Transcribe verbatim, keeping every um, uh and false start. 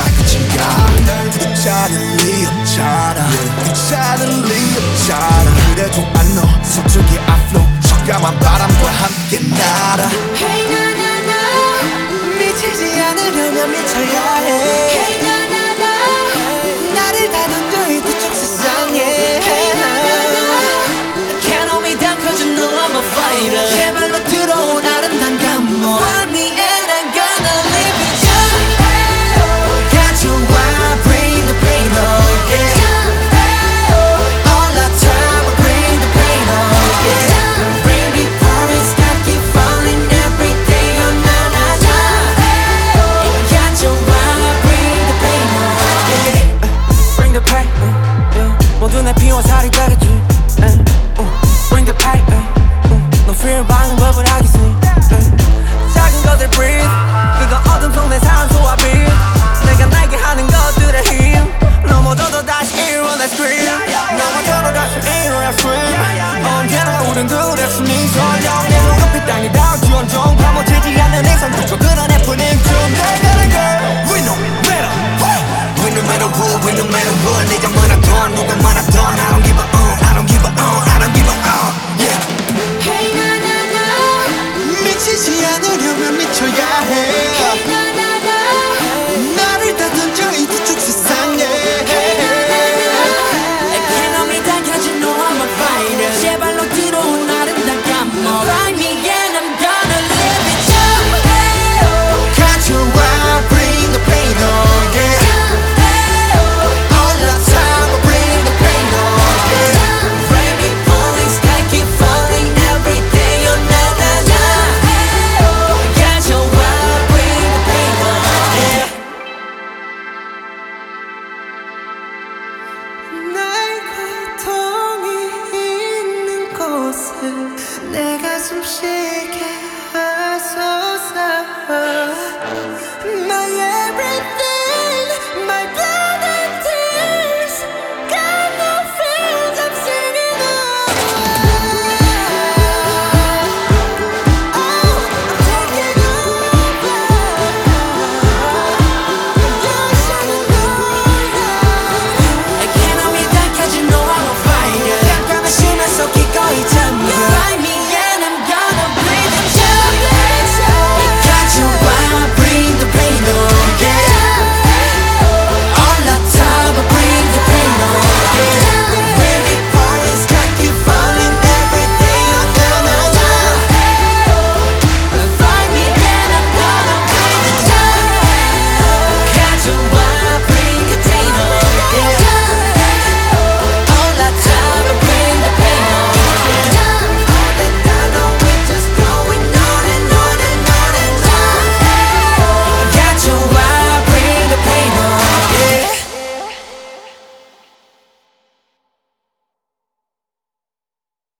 끝인가. 괜찮을 리 없잖아, 괜찮을 리 없잖아. 그래도 I know 서쪽의 앞로 적감한 바람과 함께 날아. Hey na na na, 미치지 않으려면 미쳐야 해. Hey na na na, 나를 다 던져 이 두쪽 세상에. Hey na na na, Can't hold me down cause you know I'm a fighter. 제발로 들어온 아름다운 감동. Find me and I'm gonna live it up. Got you I bring the pain, oh yeah. All the time I bring the pain, oh yeah. Bring me promise, I keep falling every day, oh na na na. Got you I bring the pain, oh yeah. Bring the pain, yeah. 모두 내 피와 살이 되겠지. Bring the pain, 너 fear 방은 법을 하겠지. 작은 것을 breathe, 그거 어둠 속 내 산소와 빛. 내가 날게 하는 것들의 힘. 넘어져도 다시 일어나 scream. 넘어져도 다시 일어나 swim. 언제나 우린 둘의 숨이 설령 내 눈앞에 땅이 닿을지 온종 파묻히지 않는 이상 그저 그런 해프닝 중 내가는 girl. We no matter what, we no matter what, we no matter what. 네가 많았던 누가 많았던 I don't give a uh, I don't give a uh, I don't give a uh, yeah. Hey na na na, 미치지 않으려면 미쳐야 해. Hey na na na, 나를 다 던져 이 두쪽 세상에. Can't hold me down cause you know I'm a fighter. 제발로 들어온 아름다운 감동. Find me and I'm gonna live it up. Got you I bring the pain, oh yeah. All the time I bring the pain, oh yeah. Rainy mornings, I keep falling every day, oh na na na. Got you I bring the pain, oh yeah. 나의 고통이 있는 곳에 내 가슴 쉬게